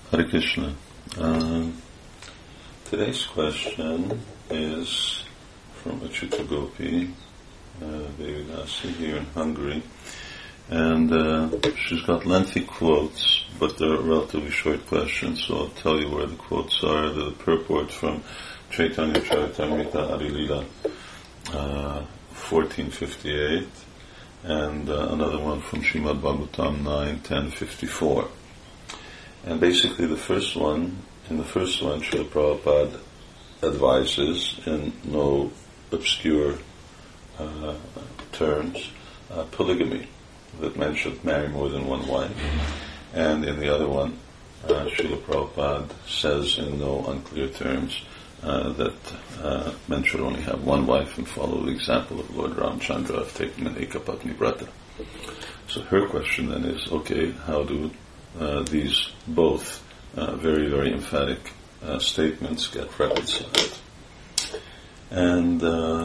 Hare Krishna. Today's question is from Achyuta Gopi, Devidasi here in Hungary. And she's got lengthy quotes, but they're relatively short questions, so I'll tell you where the quotes are. The purport from Chaitanya Charitamrita Adilila, 1458, and another one from Srimad Bhagavatam 9:1054. And basically in the first one, Srila Prabhupada advises, in no obscure terms, polygamy, that men should marry more than one wife. And in the other one, Srila Prabhupada says in no unclear terms that men should only have one wife and follow the example of Lord Ramchandra of taking an Ekapatni Vrata. So her question then is, okay, how do these both very, very emphatic statements get reconciled? And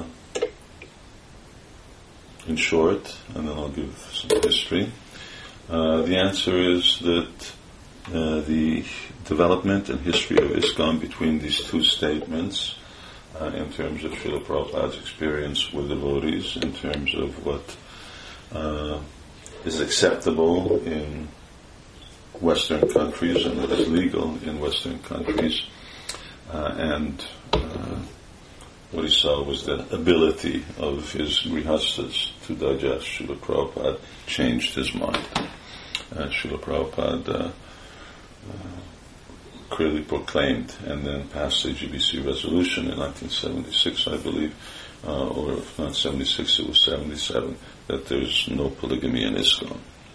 in short, and then I'll give some history, the answer is that the development and history of ISKCON between these two statements, in terms of Srila Prabhupada's experience with devotees, in terms of what is acceptable in Western countries and what is legal in Western countries, and what he saw was the ability of his grihastas to digest. Srila Prabhupada changed his mind. Srila Prabhupada clearly proclaimed and then passed the GBC resolution in 1976, I believe, or if not 76, it was 77, that there's no polygamy in ISKCON.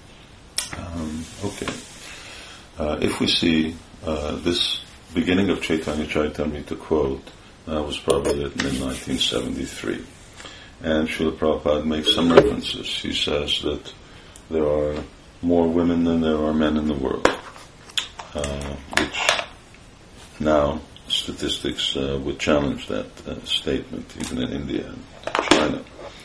Okay. If we see this beginning of Chaitanya Charitamrita quote was probably written in 1973. And Srila Prabhupada makes some references. He says that there are more women than there are men in the world, which now statistics would challenge that statement, even in India and China.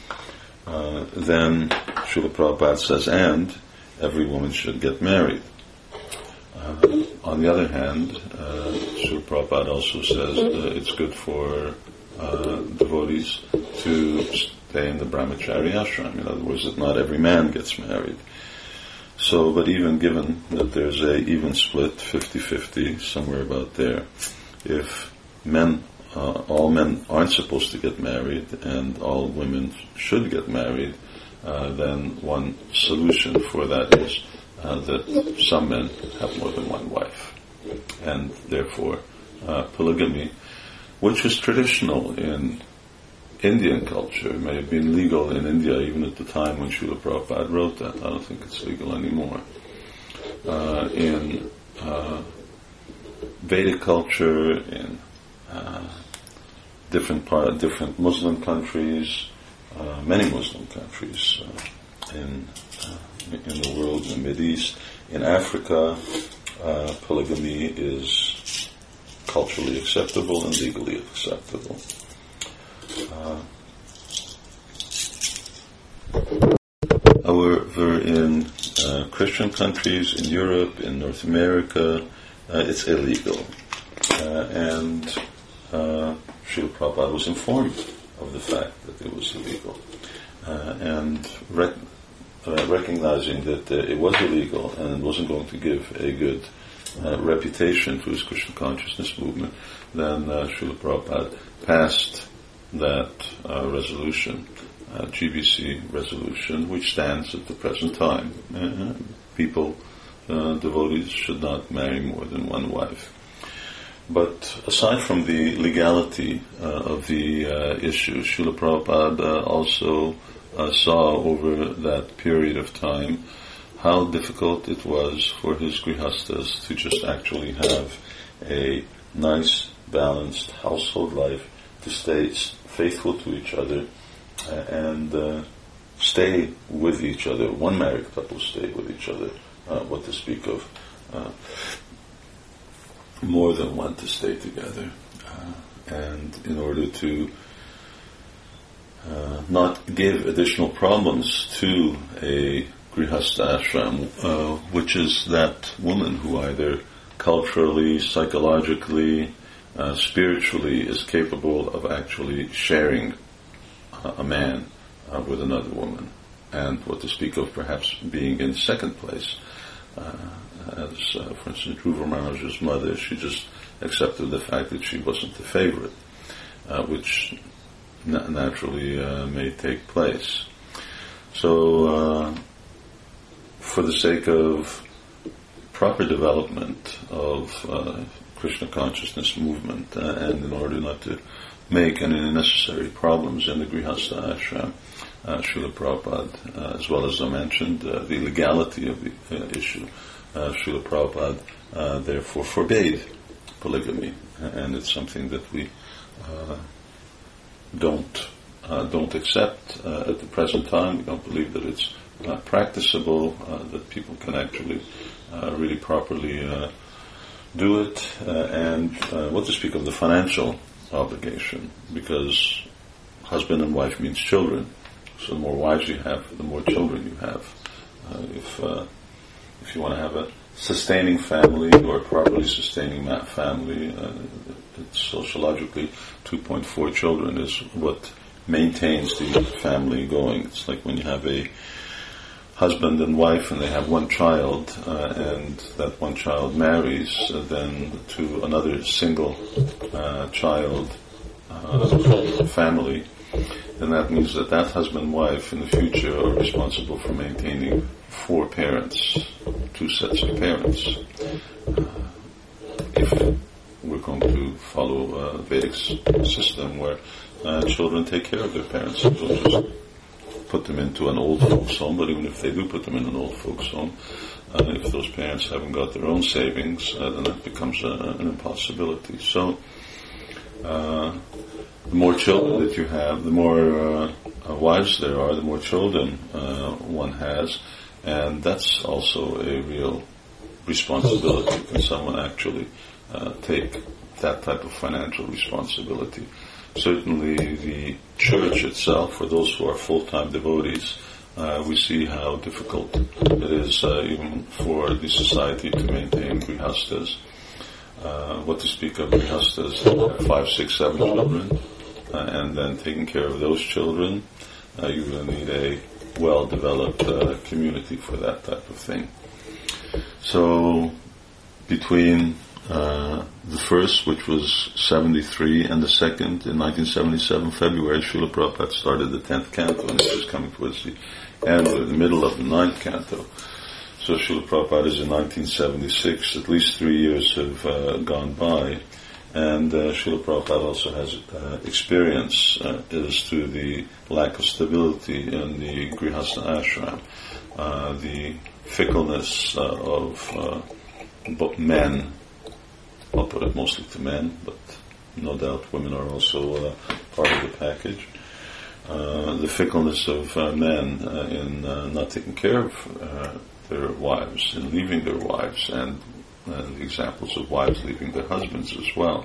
Then Srila Prabhupada says, and every woman should get married. On the other hand, Srila Prabhupada also says it's good for devotees to stay in the brahmachari ashram. In other words, that not every man gets married. So, but even given that there's a even split, 50-50, somewhere about there, if all men aren't supposed to get married and all women should get married, then one solution for that is that some men have more than one wife, and therefore polygamy, which is traditional in Indian culture, may have been legal in India even at the time when Srila Prabhupada wrote that. I don't think it's legal anymore. In Vedic culture, in different Muslim countries, many Muslim countries in the world, in the Mideast, in Africa, polygamy is culturally acceptable and legally acceptable. However, in Christian countries, in Europe, in North America, it's illegal. And Srila Prabhupada was informed of the fact that it was illegal. And recognizing that it was illegal and wasn't going to give a good reputation to his Krishna consciousness movement, then Srila Prabhupada passed that resolution, GBC resolution, which stands at the present time. Devotees should not marry more than one wife. But aside from the legality of the issue, Srila Prabhupada also saw over that period of time how difficult it was for his grihastas to just actually have a nice, balanced household life, to stay faithful to each other and stay with each other. One married couple stay with each other. What to speak of more than one to stay together. And in order to not give additional problems to a grihastha ashram, which is that woman who either culturally, psychologically, spiritually is capable of actually sharing a man with another woman, and what to speak of perhaps being in second place. As, for instance, Dhruva Maharaj's mother, she just accepted the fact that she wasn't the favorite, which naturally may take place. So, for the sake of proper development of Krishna consciousness movement, and in order not to make any unnecessary problems in the Grihastha ashram, Srila Prabhupada, as well as I mentioned, the legality of the issue, Srila Prabhupada therefore forbade polygamy, and it's something that we don't accept at the present time. We don't believe that it's practicable, that people can actually really properly do it, and what to speak of the financial obligation, because husband and wife means children. So the more wives you have, the more children you have. If you want to have a sustaining family or a properly sustaining family, it's sociologically 2.4 children is what maintains the family going. It's like when you have a husband and wife and they have one child, and that one child marries then to another single child family, then that means that husband and wife in the future are responsible for maintaining 4 parents, 2 sets of parents. If we're going to follow Vedic system where children take care of their parents, so just put them into an old folks home, but even if they do put them in an old folks home, if those parents haven't got their own savings, then that becomes an impossibility. So, the more children that you have, the more wives there are, the more children one has, and that's also a real responsibility. Can someone actually take that type of financial responsibility? Certainly the church itself, for those who are full-time devotees, we see how difficult it is even for the society to maintain grihastas. What to speak of grihastas, 5, 6, 7 children, and then taking care of those children, you will need a well-developed community for that type of thing. So, between the first, which was 73, and the second in 1977, February, Srila Prabhupada started the 10th canto, and it was coming towards the end or the middle of the 9th canto. So Srila Prabhupada is in 1976, at least 3 years have gone by, and Srila Prabhupada also has experience as to the lack of stability in the Grihastha ashram, the fickleness of men. I'll put it mostly to men, but no doubt women are also part of the package. The fickleness of men in not taking care of their wives, in leaving their wives, and the examples of wives leaving their husbands as well.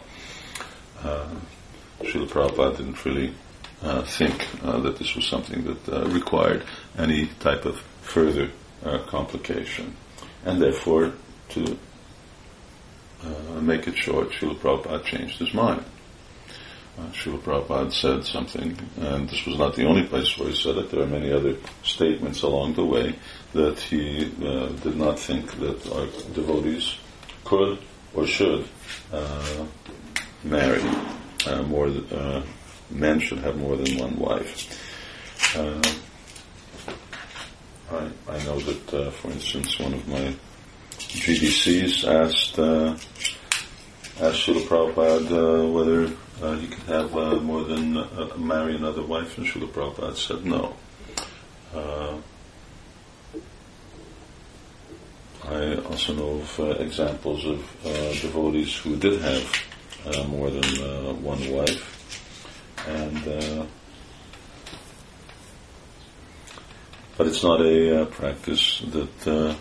Srila Prabhupada didn't really think that this was something that required any type of further complication. And therefore, to make it short, Srila Prabhupada changed his mind. Srila Prabhupada said something, and this was not the only place where he said it. There are many other statements along the way that he did not think that our devotees could or should marry more. Men should have more than one wife. I know that, for instance, one of my GDCs asked Srila Prabhupada whether he could have more than marry another wife, and Srila Prabhupada said no. I also know of examples of devotees who did have more than one wife, and but it's not a practice that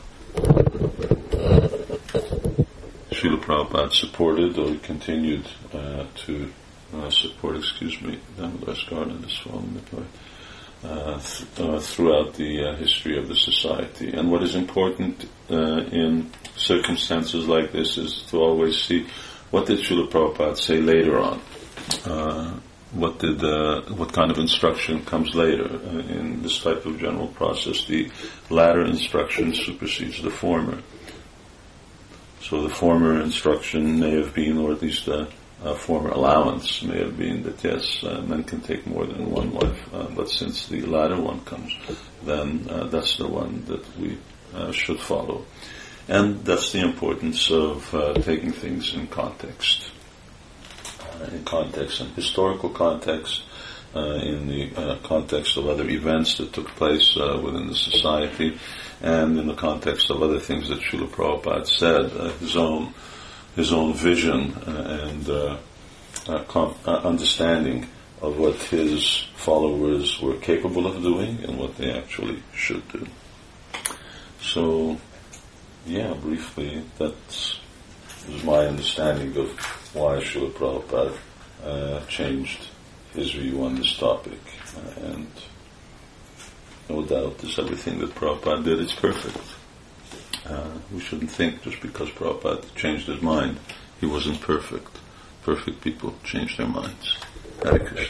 Srila Prabhupada supported or continued to support. Damodar Garland is falling apart. throughout the history of the society. And what is important in circumstances like this is to always see what did Srila Prabhupada say later on. What kind of instruction comes later in this type of general process? The latter instruction supersedes the former. So the former instruction may have been, or at least a former allowance may have been that yes, men can take more than one wife, but since the latter one comes, then that's the one that we should follow. And that's the importance of taking things in context. In historical context, in the context of other events that took place within the society, and in the context of other things that Srila Prabhupada said, his own vision and understanding of what his followers were capable of doing and what they actually should do. So, briefly, that's my understanding of why Srila Prabhupada changed his view on this topic. And no doubt is everything that Prabhupada did is perfect. We shouldn't think just because Prabhupada changed his mind, he wasn't perfect. Perfect people change their minds. Hare Krishna.